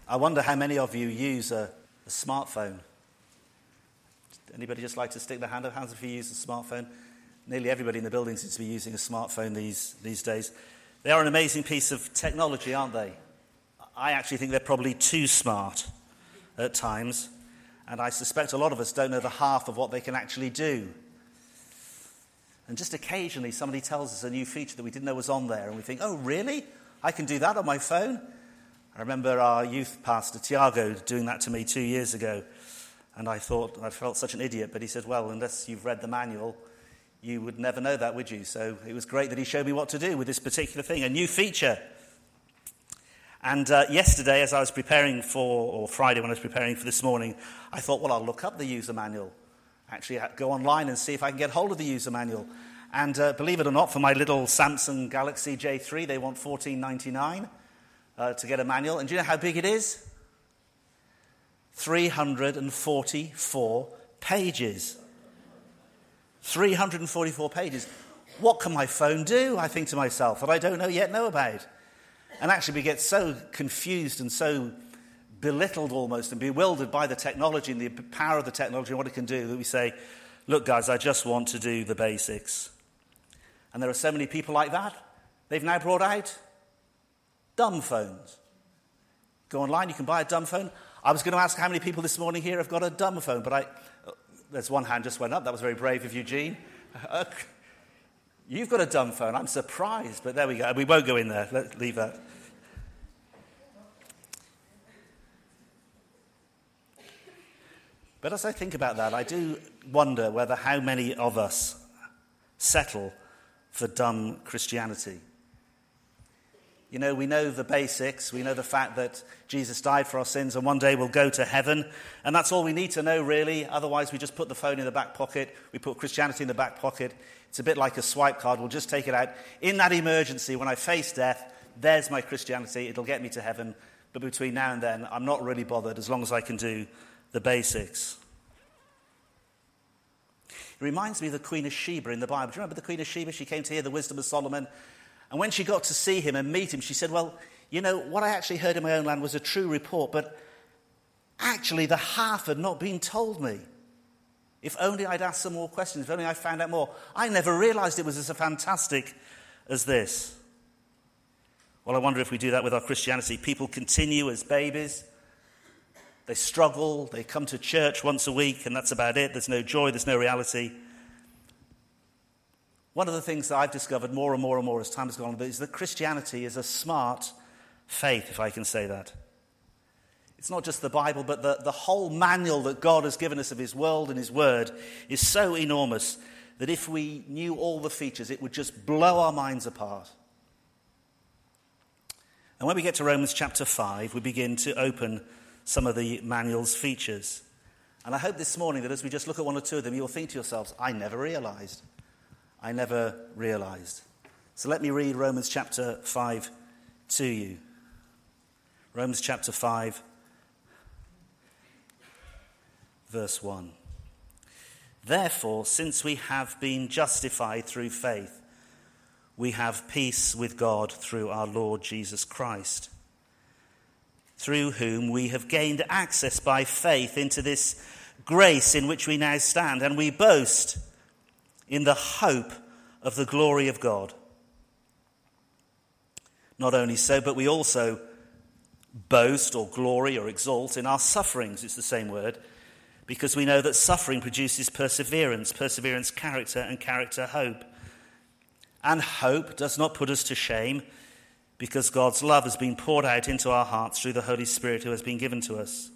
I wonder how many of you use a smartphone. Anybody just like to stick their hand up? Hands if you use a smartphone. Nearly everybody in the building seems to be using a smartphone these days. They are an amazing piece of technology, aren't they? I actually think they're probably too smart at times, and I suspect a lot of us don't know the half of what they can actually do. And just occasionally somebody tells us a new feature that we didn't know was on there, and we think, oh, really? I can do that on my phone? I remember our youth pastor, Tiago, doing that to me 2 years ago. And I felt such an idiot, but he said, well, unless you've read the manual, you would never know that, would you? So it was great that he showed me what to do with this particular thing, a new feature. And yesterday, as I was preparing or Friday when I was preparing for this morning, I thought, well, I'll look up the user manual. Actually, go online and see if I can get hold of the user manual. And believe it or not, for my little Samsung Galaxy J3, they want $14.99 to get a manual. And do you know how big it is? 344 pages. 344 pages. What can my phone do, I think to myself, that I don't know about? And actually we get so confused and so belittled almost and bewildered by the technology and the power of the technology and what it can do that we say, look guys, I just want to do the basics. And there are so many people like that. They've now brought out dumb phones. Go online, you can buy a dumb phone. I was going to ask how many people this morning here have got a dumb phone, but there's one hand just went up. That was very brave of Eugene. You've got a dumb phone. I'm surprised, but there we go. We won't go in there. Let's leave that. But as I think about that, I do wonder whether how many of us settle for dumb Christianity. You know, we know the basics. We know the fact that Jesus died for our sins and one day we'll go to heaven. And that's all we need to know, really. Otherwise, we just put the phone in the back pocket. We put Christianity in the back pocket. It's a bit like a swipe card. We'll just take it out. In that emergency, when I face death, there's my Christianity. It'll get me to heaven. But between now and then, I'm not really bothered as long as I can do the basics. It reminds me of the Queen of Sheba in the Bible. Do you remember the Queen of Sheba? She came to hear the wisdom of Solomon. And when she got to see him and meet him, she said, well, you know, what I actually heard in my own land was a true report, but actually the half had not been told me. If only I'd asked some more questions, if only I found out more. I never realized it was as fantastic as this. Well, I wonder if we do that with our Christianity. People continue as babies. They struggle. They come to church once a week, and that's about it. There's no joy. There's no reality. One of the things that I've discovered more and more as time has gone on is that Christianity is a smart faith, if I can say that. It's not just the Bible, but the whole manual that God has given us of his world and his word is so enormous that if we knew all the features, it would just blow our minds apart. And when we get to Romans chapter 5, we begin to open some of the manual's features. And I hope this morning that as we just look at one or two of them, you'll think to yourselves, I never realized. So let me read Romans chapter 5 to you. Romans chapter 5, verse 1. Therefore, since we have been justified through faith, we have peace with God through our Lord Jesus Christ, through whom we have gained access by faith into this grace in which we now stand, and we boast in the hope of the glory of God. Not only so, but we also boast or glory or exalt in our sufferings, it's the same word, because we know that suffering produces perseverance, perseverance character, and character hope. And hope does not put us to shame, because God's love has been poured out into our hearts through the Holy Spirit who has been given to us.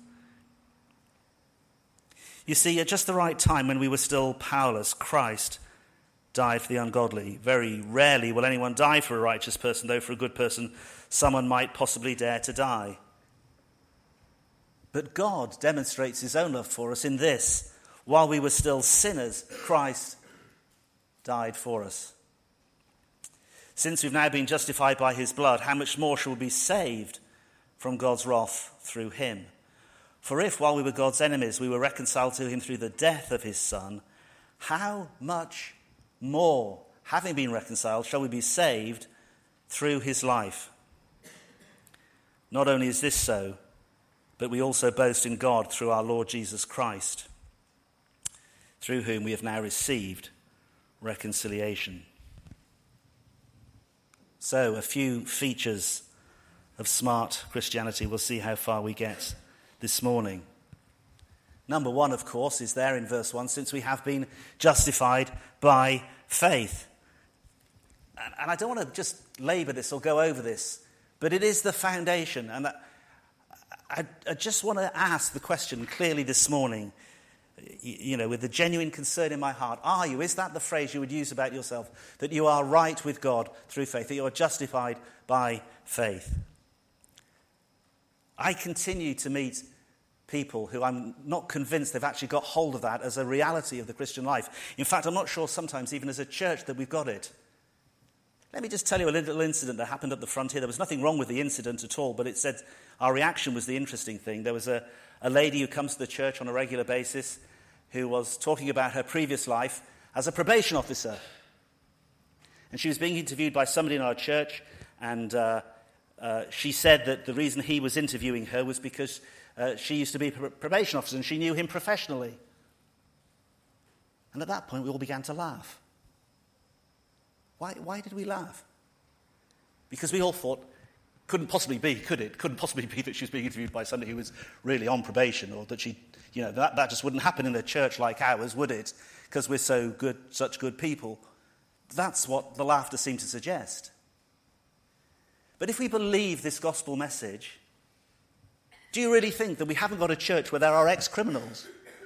You see, at just the right time when we were still powerless, Christ died for the ungodly. Very rarely will anyone die for a righteous person, though for a good person someone might possibly dare to die. But God demonstrates his own love for us in this: while we were still sinners, Christ died for us. Since we've now been justified by his blood, how much more shall we be saved from God's wrath through him? For if, while we were God's enemies, we were reconciled to him through the death of his Son, how much more, having been reconciled, shall we be saved through his life? Not only is this so, but we also boast in God through our Lord Jesus Christ, through whom we have now received reconciliation. So, a few features of smart Christianity. We'll see how far we get this morning. Number one, of course, is there in verse 1, since we have been justified by faith. And I don't want to just labour this or go over this, but it is the foundation. And I just want to ask the question clearly this morning, with a genuine concern in my heart. Are you? Is that the phrase you would use about yourself? That you are right with God through faith, that you are justified by faith? I continue to meet people who I'm not convinced they've actually got hold of that as a reality of the Christian life. In fact, I'm not sure sometimes even as a church that we've got it. Let me just tell you a little incident that happened at the front here. There was nothing wrong with the incident at all, but it said our reaction was the interesting thing. There was a lady who comes to the church on a regular basis who was talking about her previous life as a probation officer. And she was being interviewed by somebody in our church, and she said that the reason he was interviewing her was because she used to be a probation officer and she knew him professionally. And at that point we all began to laugh. Why did we laugh? Because we all thought, couldn't possibly be, could it? Couldn't possibly be that she was being interviewed by somebody who was really on probation, or that she, that just wouldn't happen in a church like ours, would it? Because we're so good, such good people. That's what the laughter seemed to suggest. But if we believe this gospel message, do you really think that we haven't got a church where there are ex-criminals?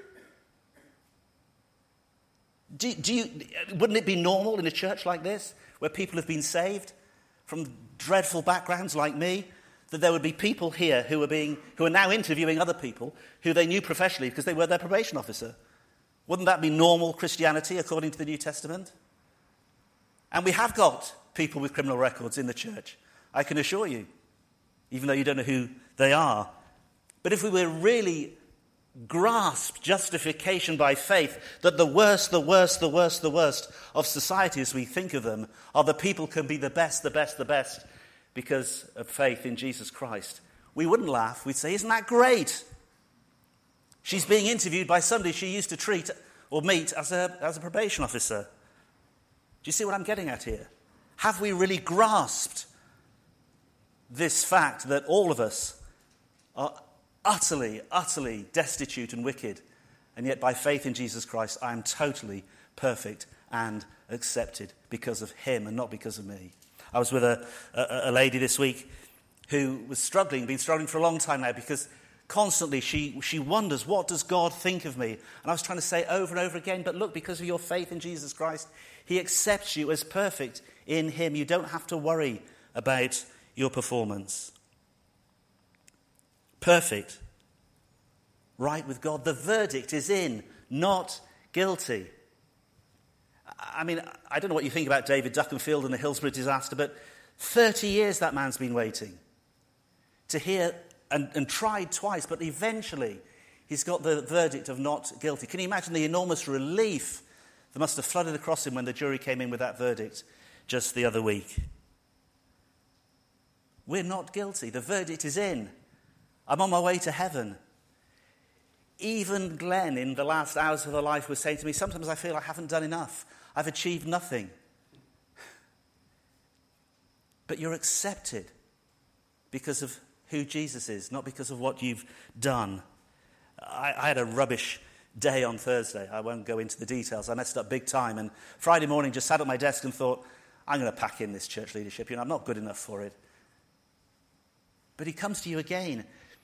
Wouldn't it be normal in a church like this, where people have been saved from dreadful backgrounds like me, that there would be people here who are now interviewing other people who they knew professionally because they were their probation officer? Wouldn't that be normal Christianity according to the New Testament? And we have got people with criminal records in the church, I can assure you, even though you don't know who they are. But if we were really grasp justification by faith, that the worst of society as we think of them are the people who can be the best because of faith in Jesus Christ, we wouldn't laugh. We'd say, isn't that great? She's being interviewed by somebody she used to treat or meet as a probation officer. Do you see what I'm getting at here? Have we really grasped this fact that all of us are utterly destitute and wicked, and yet by faith in Jesus Christ I am totally perfect and accepted because of him and not because of me? I was with a lady this week who was been struggling for a long time now, because constantly she wonders, what does God think of me? And I was trying to say over and over again, but look, because of your faith in Jesus Christ, he accepts you as perfect in him. You don't have to worry about your performance. Perfect, right with God. The verdict is in, not guilty. I mean, I don't know what you think about David Duckenfield and the Hillsborough disaster, but 30 years that man's been waiting to hear, and tried twice, but eventually he's got the verdict of not guilty. Can you imagine the enormous relief that must have flooded across him when the jury came in with that verdict just the other week? We're not guilty. The verdict is in. I'm on my way to heaven. Even Glenn, in the last hours of her life, was saying to me, sometimes I feel I haven't done enough. I've achieved nothing. But you're accepted because of who Jesus is, not because of what you've done. I had a rubbish day on Thursday. I won't go into the details. I messed up big time. And Friday morning, just sat at my desk and thought, I'm going to pack in this church leadership. I'm not good enough for it. But he comes to you again.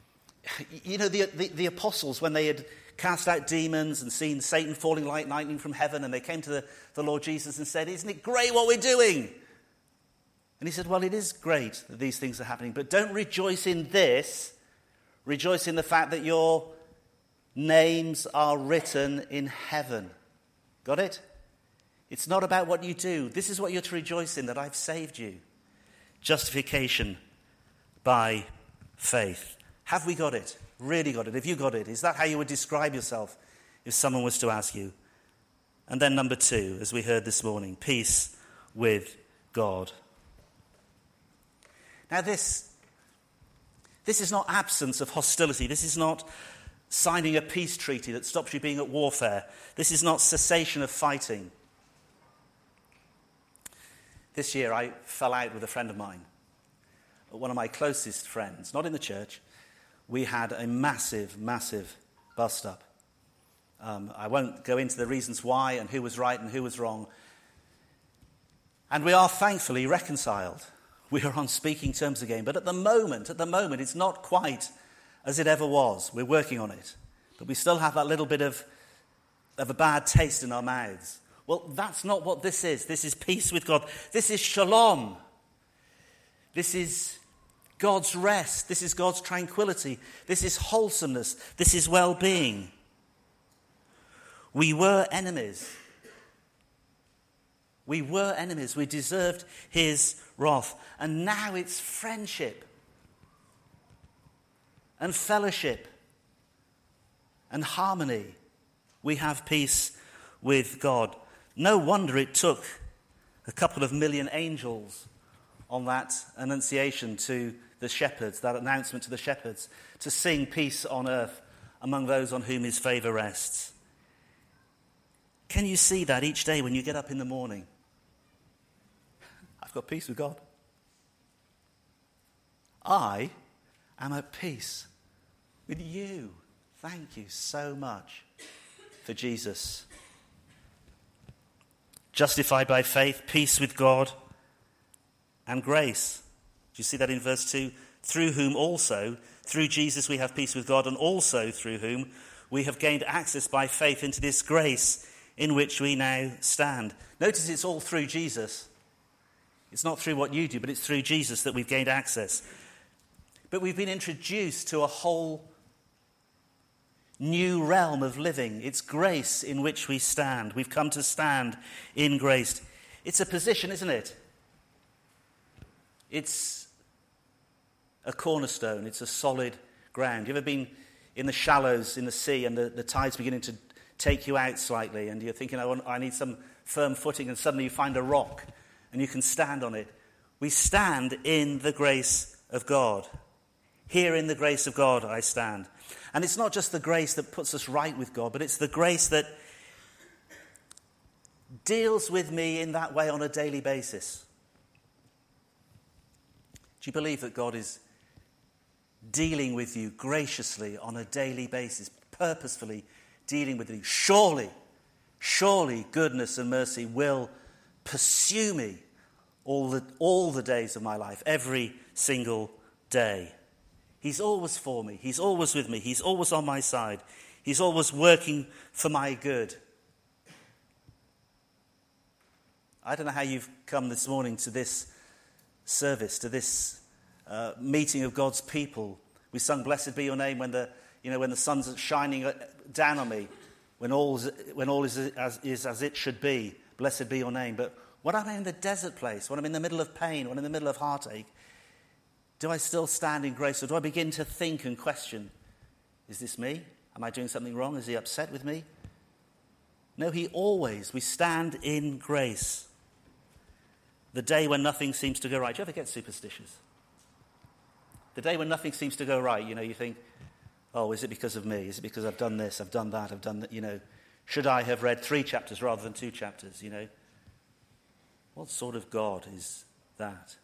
The apostles, when they had cast out demons and seen Satan falling like lightning from heaven, and they came to the Lord Jesus and said, isn't it great what we're doing? And he said, well, it is great that these things are happening, but don't rejoice in this. Rejoice in the fact that your names are written in heaven. Got it? It's not about what you do. This is what you're to rejoice in, that I've saved you. Justification by faith. Have we got it? Really got it? Have you got it? Is that how you would describe yourself if someone was to ask you? And then number 2, as we heard this morning, peace with God. Now this This is not absence of hostility. This is not signing a peace treaty that stops you being at warfare. This is not cessation of fighting. This year I fell out with a friend of mine, one of my closest friends, not in the church. We had a massive, massive bust-up. I won't go into the reasons why and who was right and who was wrong. And we are thankfully reconciled. We are on speaking terms again. But at the moment, it's not quite as it ever was. We're working on it. But we still have that little bit of a bad taste in our mouths. Well, that's not what this is. This is peace with God. This is shalom. This is God's rest. This is God's tranquility. This is wholesomeness. This is well-being. We were enemies. We were enemies. We deserved his wrath. And now it's friendship and fellowship and harmony. We have peace with God. No wonder it took a couple of million angels on that annunciation to the shepherds, that announcement to the shepherds, to sing peace on earth among those on whom his favour rests. Can you see that each day when you get up in the morning? I've got peace with God. I am at peace with you. Thank you so much for Jesus. Justified by faith, peace with God, and grace. Do you see that in verse 2? Through whom also, through Jesus we have peace with God, and also through whom we have gained access by faith into this grace in which we now stand. Notice it's all through Jesus. It's not through what you do, but it's through Jesus that we've gained access. But we've been introduced to a whole new realm of living. It's grace in which we stand. We've come to stand in grace. It's a position, isn't it? It's a cornerstone. It's a solid ground. You ever been in the shallows in the sea and the tide's beginning to take you out slightly and you're thinking, I need some firm footing, and suddenly you find a rock and you can stand on it. We stand in the grace of God. Here in the grace of God I stand. And it's not just the grace that puts us right with God, but it's the grace that deals with me in that way on a daily basis. Do you believe that God is dealing with you graciously on a daily basis, purposefully dealing with you? Surely goodness and mercy will pursue me all the days of my life, every single day. He's always for me. He's always with me. He's always on my side. He's always working for my good. I don't know how you've come this morning to this service, to this meeting of God's people. We sung "Blessed Be Your Name" when the sun's shining down on me, when all is as it should be. Blessed be your name. But when I'm in the desert place, when I'm in the middle of pain, when I'm in the middle of heartache, do I still stand in grace, or do I begin to think and question, is this me? Am I doing something wrong? Is he upset with me? No, we stand in grace. The day when nothing seems to go right. Do you ever get superstitious? The day when nothing seems to go right, you think, oh, is it because of me? Is it because I've done this, I've done that, I've done that, should I have read 3 chapters rather than 2 chapters, What sort of God is that?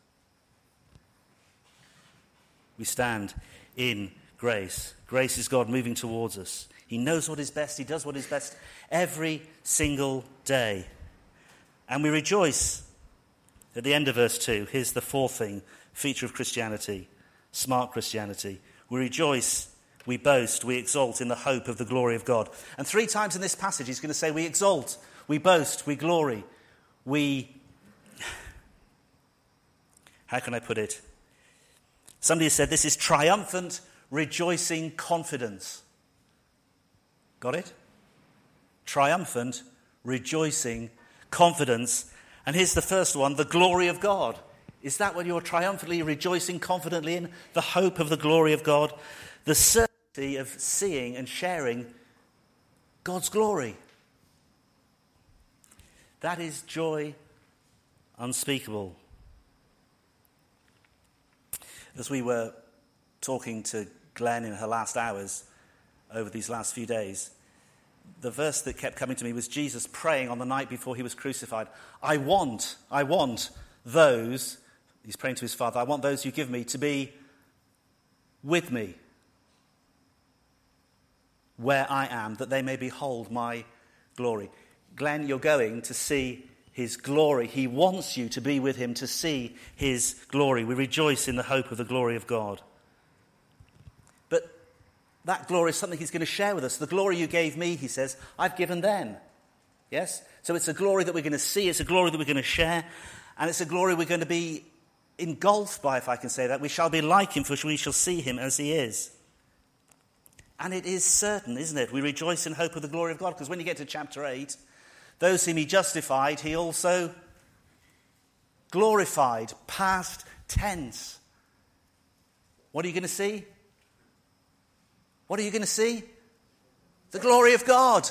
We stand in grace. Grace is God moving towards us. He knows what is best. He does what is best every single day. And we rejoice. At the end of verse 2, here's the 4th thing, feature of Christianity, smart Christianity. We rejoice, we boast, we exalt in the hope of the glory of God. And 3 times in this passage he's going to say we exalt, we boast, we glory, how can I put it? Somebody has said this is triumphant, rejoicing confidence. Got it? Triumphant, rejoicing confidence. And here's the first one, the glory of God. Is that what you're triumphantly rejoicing confidently in? The hope of the glory of God. The certainty of seeing and sharing God's glory. That is joy unspeakable. As we were talking to Glenn in her last hours over these last few days, the verse that kept coming to me was Jesus praying on the night before he was crucified. I want those, he's praying to his Father, I want those you give me to be with me where I am, that they may behold my glory. Glenn, you're going to see his glory. He wants you to be with him to see his glory. We rejoice in the hope of the glory of God. But that glory is something he's going to share with us. The glory you gave me, he says, I've given them. Yes? So it's a glory that we're going to see. It's a glory that we're going to share. And it's a glory we're going to be engulfed by, if I can say that. We shall be like him, for we shall see him as he is. And it is certain, isn't it? We rejoice in hope of the glory of God. Because when you get to chapter 8, those whom he justified, he also glorified. Past tense. What are you going to see? What are you going to see? The glory of God.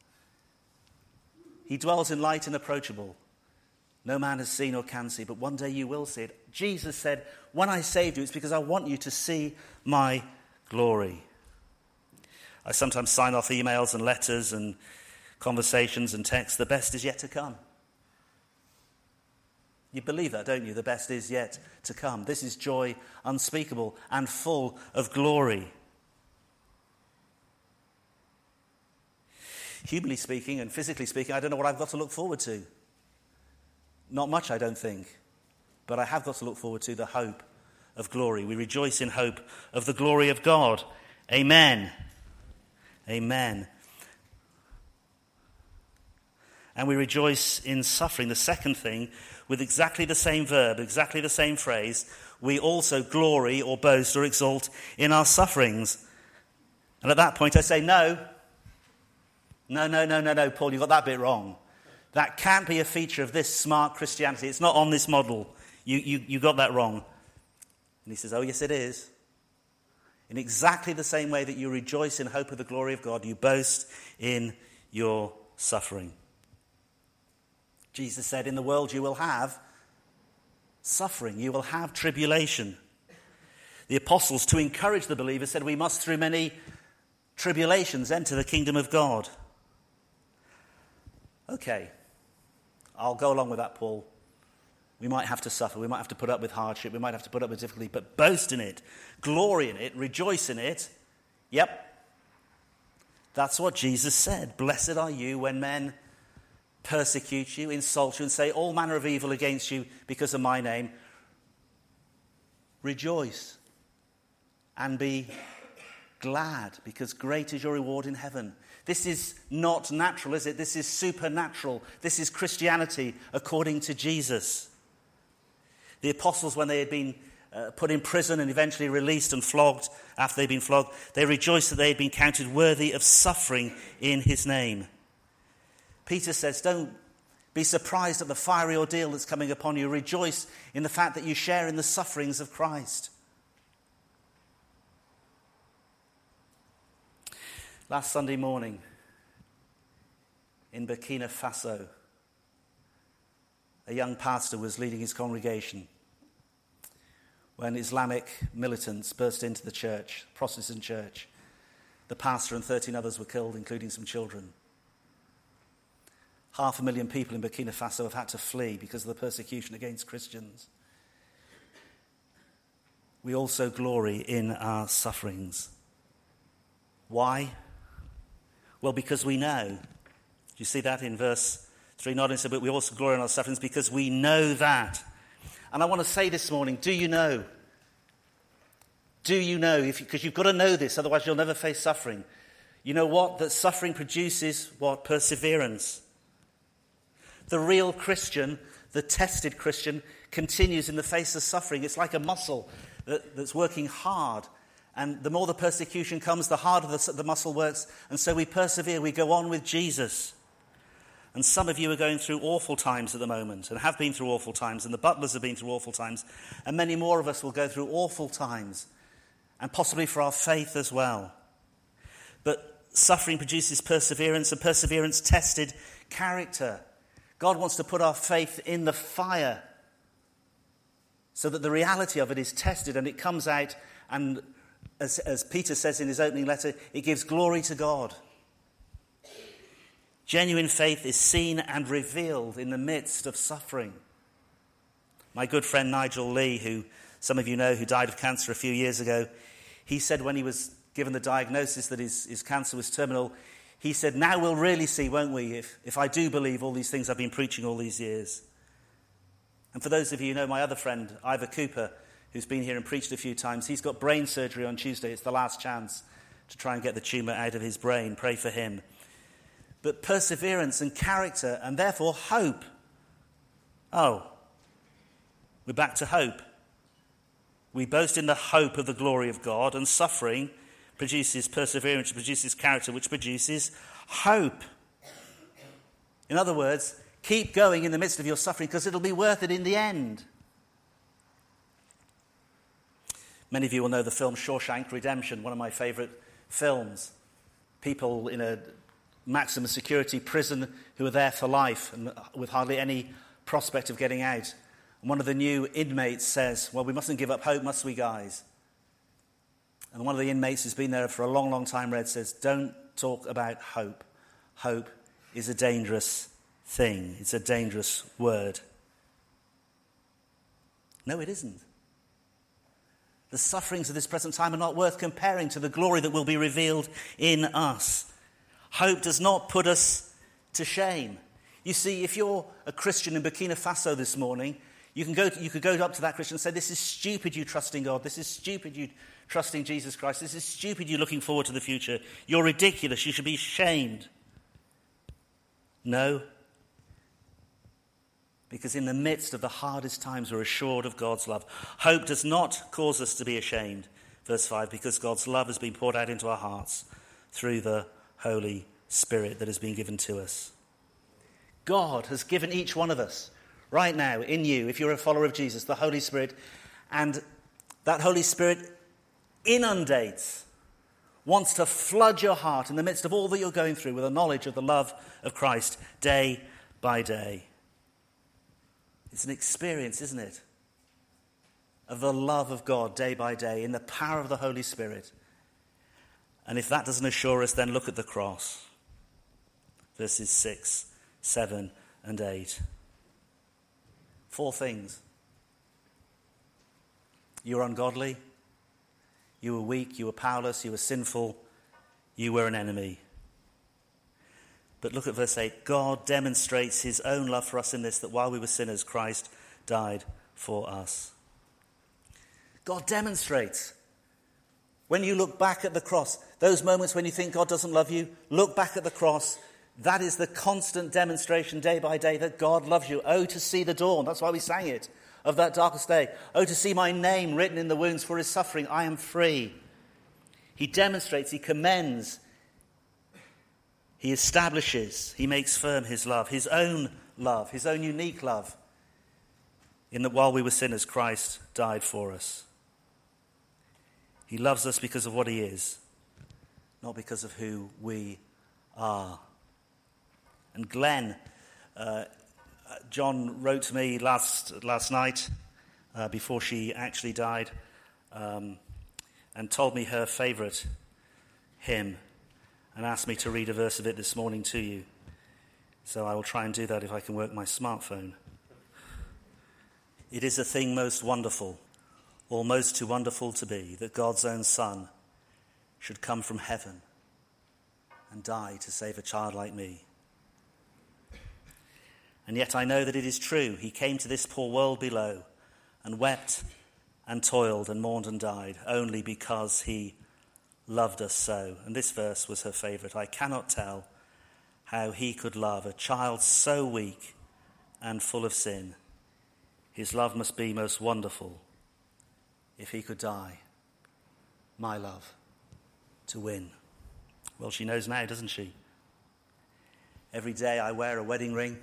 He dwells in light inapproachable. No man has seen or can see, but one day you will see it. Jesus said, when I saved you, it's because I want you to see my glory. I sometimes sign off emails and letters and conversations and texts. The best is yet to come. You believe that, don't you? The best is yet to come. This is joy unspeakable and full of glory. Humanly speaking and physically speaking, I don't know what I've got to look forward to. Not much, I don't think. But I have got to look forward to the hope of glory. We rejoice in hope of the glory of God. Amen. Amen. And we rejoice in suffering. The second thing, with exactly the same verb, exactly the same phrase, we also glory or boast or exult in our sufferings. And at that point I say, no, Paul, you got that bit wrong. That can't be a feature of this smart Christianity. It's not on this model. You got that wrong. And he says, oh, yes, it is. In exactly the same way that you rejoice in hope of the glory of God, you boast in your suffering. Jesus said, in the world you will have suffering. You will have tribulation. The apostles, to encourage the believers, said we must through many tribulations enter the kingdom of God. Okay, I'll go along with that, Paul. We might have to suffer. We might have to put up with hardship. We might have to put up with difficulty. But boast in it, glory in it, rejoice in it. Yep. That's what Jesus said. Blessed are you when men persecute you, insult you, and say all manner of evil against you because of my name. Rejoice and be glad, because great is your reward in heaven. This is not natural, is it? This is supernatural. This is Christianity according to Jesus. The apostles, when they had been put in prison and eventually released and flogged after they'd been flogged, they rejoiced that they had been counted worthy of suffering in his name. Peter says, don't be surprised at the fiery ordeal that's coming upon you. Rejoice in the fact that you share in the sufferings of Christ. Last Sunday morning in Burkina Faso, a young pastor was leading his congregation when Islamic militants burst into the church, Protestant church. The pastor and 13 others were killed, including some children. 500,000 people in Burkina Faso have had to flee because of the persecution against Christians. We also glory in our sufferings. Why? Well, because we know. Do you see that in verse 3? Not only so, but we also glory in our sufferings because we know that. And I want to say this morning, do you know? Do you know? Because you've got to know this, otherwise you'll never face suffering. You know what? That suffering produces what? Perseverance. The real Christian, the tested Christian, continues in the face of suffering. It's like a muscle that's working hard. And the more the persecution comes, the harder the muscle works. And so we persevere, we go on with Jesus. And some of you are going through awful times at the moment, and have been through awful times, and the butlers have been through awful times. And many more of us will go through awful times, and possibly for our faith as well. But suffering produces perseverance, and perseverance tested character. God wants to put our faith in the fire so that the reality of it is tested and it comes out and as Peter says in his opening letter, it gives glory to God. Genuine faith is seen and revealed in the midst of suffering. My good friend Nigel Lee, who some of you know, who died of cancer a few years ago, he said when he was given the diagnosis that his cancer was terminal, he said, now we'll really see, won't we, if I do believe all these things I've been preaching all these years. And for those of you who know my other friend, Ivor Cooper, who's been here and preached a few times, he's got brain surgery on Tuesday. It's the last chance to try and get the tumour out of his brain. Pray for him. But perseverance and character, and therefore hope. Oh, we're back to hope. We boast in the hope of the glory of God, and suffering produces perseverance, produces character, which produces hope. In other words, keep going in the midst of your suffering because it'll be worth it in the end. Many of you will know the film Shawshank Redemption, one of my favourite films. People in a maximum security prison who are there for life and with hardly any prospect of getting out. And one of the new inmates says, well, we mustn't give up hope, must we, guys? And one of the inmates who's been there for a long, long time, Red, says, don't talk about hope. Hope is a dangerous thing. It's a dangerous word. No, it isn't. The sufferings of this present time are not worth comparing to the glory that will be revealed in us. Hope does not put us to shame. You see, if you're a Christian in Burkina Faso this morning, you could go up to that Christian and say, this is stupid, you trusting God. This is stupid, you trusting Jesus Christ. This is stupid, you looking forward to the future. You're ridiculous. You should be ashamed. No. Because in the midst of the hardest times, we're assured of God's love. Hope does not cause us to be ashamed. Verse 5, because God's love has been poured out into our hearts through the Holy Spirit that has been given to us. God has given each one of us, right now, in you, if you're a follower of Jesus, the Holy Spirit. And that Holy Spirit inundates, wants to flood your heart in the midst of all that you're going through with a knowledge of the love of Christ day by day. It's an experience, isn't it? Of the love of God day by day in the power of the Holy Spirit. And if that doesn't assure us, then look at the cross. Verses 6, 7, and 8. 4 things. You were ungodly. You were weak. You were powerless. You were sinful. You were an enemy. But look at verse 8. God demonstrates his own love for us in this, that while we were sinners, Christ died for us. God demonstrates. When you look back at the cross, those moments when you think God doesn't love you, look back at the cross. That is the constant demonstration day by day that God loves you. Oh, to see the dawn. That's why we sang it, of that darkest day. Oh, to see my name written in the wounds for his suffering. I am free. He demonstrates, he commends, he establishes, he makes firm his love, his own unique love, in that while we were sinners, Christ died for us. He loves us because of what he is, not because of who we are. And Glenn, John wrote to me last night, before she actually died, and told me her favourite hymn, and asked me to read a verse of it this morning to you. So I will try and do that if I can work my smartphone. It is a thing most wonderful, almost too wonderful to be, that God's own Son should come from heaven and die to save a child like me. And yet I know that it is true. He came to this poor world below and wept and toiled and mourned and died only because he loved us so. And this verse was her favourite. I cannot tell how he could love a child so weak and full of sin. His love must be most wonderful if he could die, my love, to win. Well, she knows now, doesn't she? Every day I wear a wedding ring.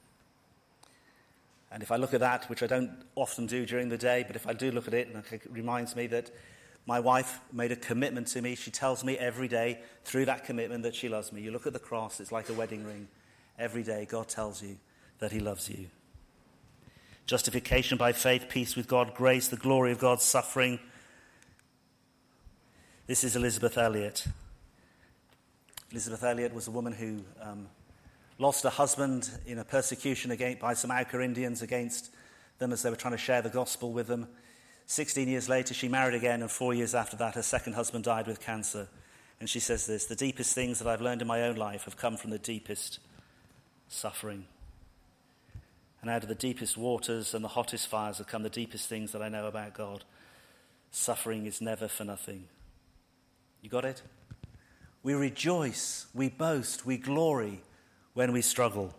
And if I look at that, which I don't often do during the day, but if I do look at it, it reminds me that my wife made a commitment to me. She tells me every day through that commitment that she loves me. You look at the cross, it's like a wedding ring. Every day God tells you that he loves you. Justification by faith, peace with God, grace, the glory of God, suffering. This is Elizabeth Elliot. Elizabeth Elliot was a woman who lost her husband in a persecution by some Auca Indians against them as they were trying to share the gospel with them. 16 years later, she married again, and 4 years after that, her second husband died with cancer. And she says this: "The deepest things that I've learned in my own life have come from the deepest suffering. And out of the deepest waters and the hottest fires have come the deepest things that I know about God. Suffering is never for nothing." You got it? We rejoice, we boast, we glory when we struggle.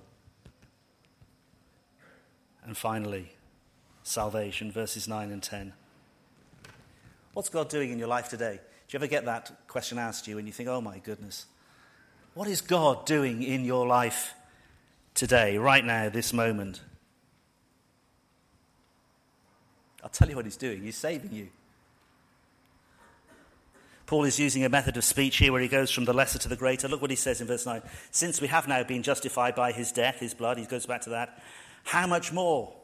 And finally, salvation, verses 9 and 10. What's God doing in your life today? Do you ever get that question asked you and you think, oh my goodness, what is God doing in your life today, right now, this moment? I'll tell you what he's doing. He's saving you. Paul is using a method of speech here where he goes from the lesser to the greater. Look what he says in verse 9. "Since we have now been justified by his death," his blood, he goes back to that, "how much more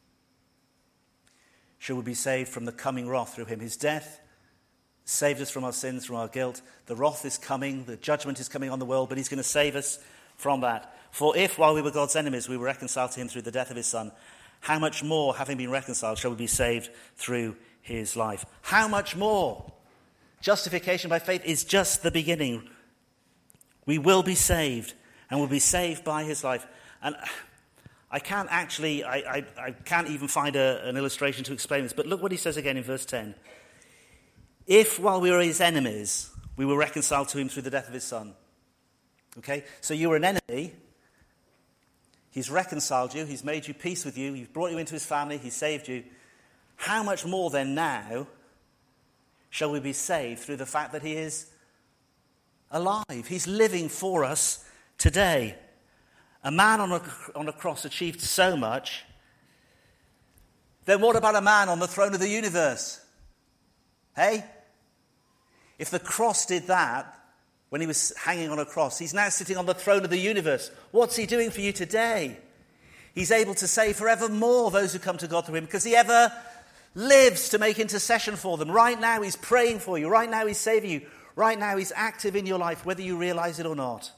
shall we be saved from the coming wrath through him?" His death saved us from our sins, from our guilt. The wrath is coming, the judgment is coming on the world, but he's going to save us from that. "For if, while we were God's enemies, we were reconciled to him through the death of his Son, how much more, having been reconciled, shall we be saved through his life?" How much more? Justification by faith is just the beginning. We will be saved, and we'll be saved by his life. And I can't even find an illustration to explain this, but look what he says again in verse 10. "If, while we were his enemies, we were reconciled to him through the death of his Son." Okay? So you were an enemy. He's reconciled you. He's made you peace with you. He's brought you into his family. He saved you. How much more then now shall we be saved through the fact that he is alive? He's living for us today. A man on a cross achieved so much. Then what about a man on the throne of the universe? Hey? If the cross did that when he was hanging on a cross, he's now sitting on the throne of the universe. What's he doing for you today? He's able to save forevermore those who come to God through him, because he ever lives to make intercession for them. Right now he's praying for you. Right now he's saving you. Right now he's active in your life, whether you realize it or not.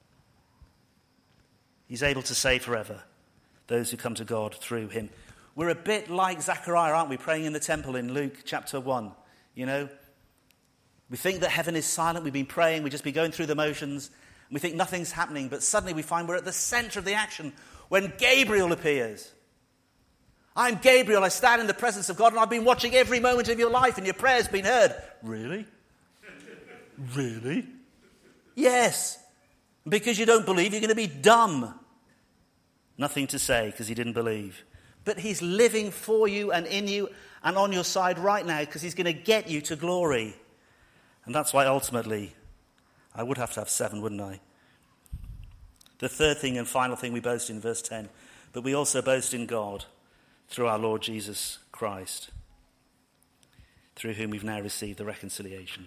He's able to save forever those who come to God through him. We're a bit like Zechariah, aren't we, praying in the temple in Luke chapter 1. You know, we think that heaven is silent. We've been praying. We've just been going through the motions. And we think nothing's happening. But suddenly we find we're at the center of the action when Gabriel appears. "I'm Gabriel. I stand in the presence of God, and I've been watching every moment of your life, and your prayer's been heard." Really? Really? Yes. Because you don't believe, you're going to be dumb. Nothing to say because he didn't believe. But he's living for you and in you and on your side right now, because he's going to get you to glory. And that's why ultimately, I would have to have 7, wouldn't I? The third thing and final thing we boast in verse 10, but we also boast in God through our Lord Jesus Christ, through whom we've now received the reconciliation.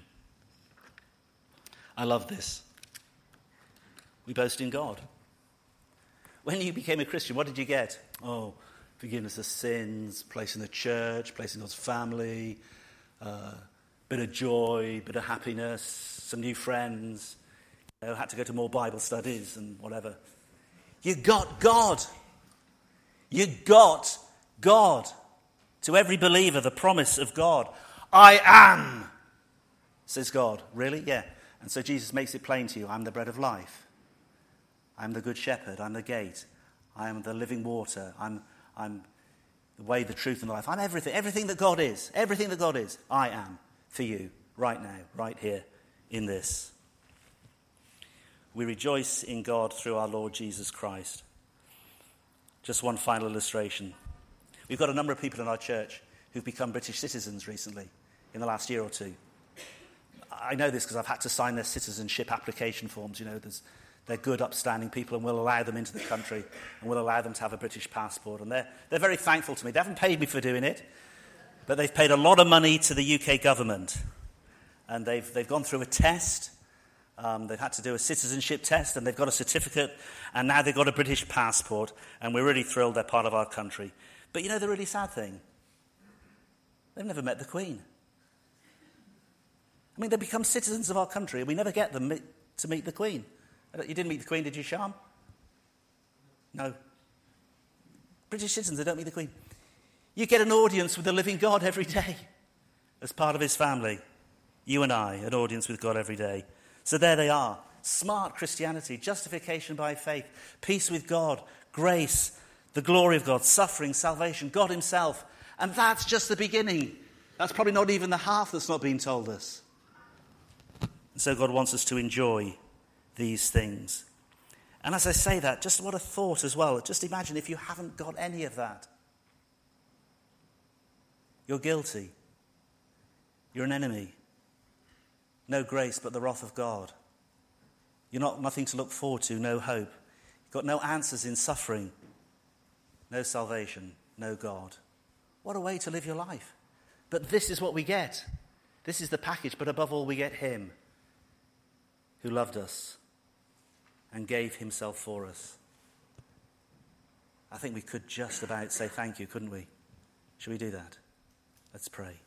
I love this. We boast in God. When you became a Christian, what did you get? Oh, forgiveness of sins, place in the church, place in God's family, bit of joy, bit of happiness, some new friends. You know, had to go to more Bible studies and whatever. You got God. You got God. To every believer, the promise of God. "I am," says God. Really? Yeah. And so Jesus makes it plain to you. I'm the bread of life. I'm the good shepherd. I'm the gate. I am the living water. I'm the way, the truth, and the life. I'm everything. Everything that God is. Everything that God is. I am for you right now, right here in this. We rejoice in God through our Lord Jesus Christ. Just one final illustration. We've got a number of people in our church who've become British citizens recently, in the last year or two. I know this because I've had to sign their citizenship application forms. You know, they're good, upstanding people, and we'll allow them into the country, and we'll allow them to have a British passport. And they're very thankful to me. They haven't paid me for doing it, but they've paid a lot of money to the UK government. And they've gone through a test. They've had to do a citizenship test, and they've got a certificate, and now they've got a British passport, and we're really thrilled they're part of our country. But you know the really sad thing? They've never met the Queen. I mean, they become citizens of our country, and we never get them to meet the Queen. You didn't meet the Queen, did you, Sham? No. British citizens, they don't meet the Queen. You get an audience with the living God every day as part of his family. You and I, an audience with God every day. So there they are. Smart Christianity, justification by faith, peace with God, grace, the glory of God, suffering, salvation, God himself. And that's just the beginning. That's probably not even the half that's not been told us. And so God wants us to enjoy these things. And as I say that, just what a thought as well. Just imagine if you haven't got any of that. You're guilty. You're an enemy. No grace but the wrath of God. You're nothing to look forward to, no hope. You've got no answers in suffering. No salvation, no God. What a way to live your life. But this is what we get. This is the package, but above all we get him who loved us and gave himself for us. I think we could just about say thank you, couldn't we? Should we do that? Let's pray.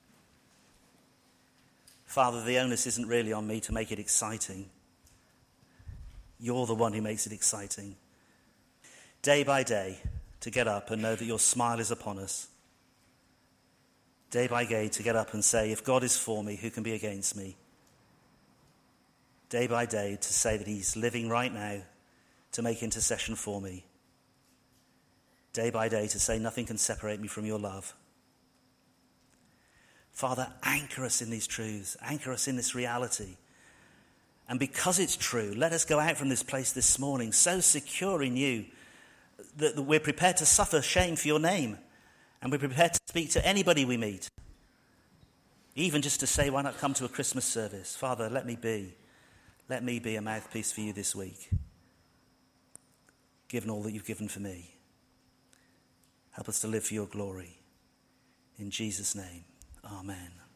Father, the onus isn't really on me to make it exciting. You're the one who makes it exciting. Day by day, to get up and know that your smile is upon us. Day by day, to get up and say, if God is for me, who can be against me? Day by day, to say that he's living right now to make intercession for me. Day by day, to say nothing can separate me from your love. Father, anchor us in these truths. Anchor us in this reality. And because it's true, let us go out from this place this morning so secure in you that we're prepared to suffer shame for your name. And we're prepared to speak to anybody we meet. Even just to say, why not come to a Christmas service? Father, let me be a mouthpiece for you this week. Given all that you've given for me. Help us to live for your glory. In Jesus' name, amen.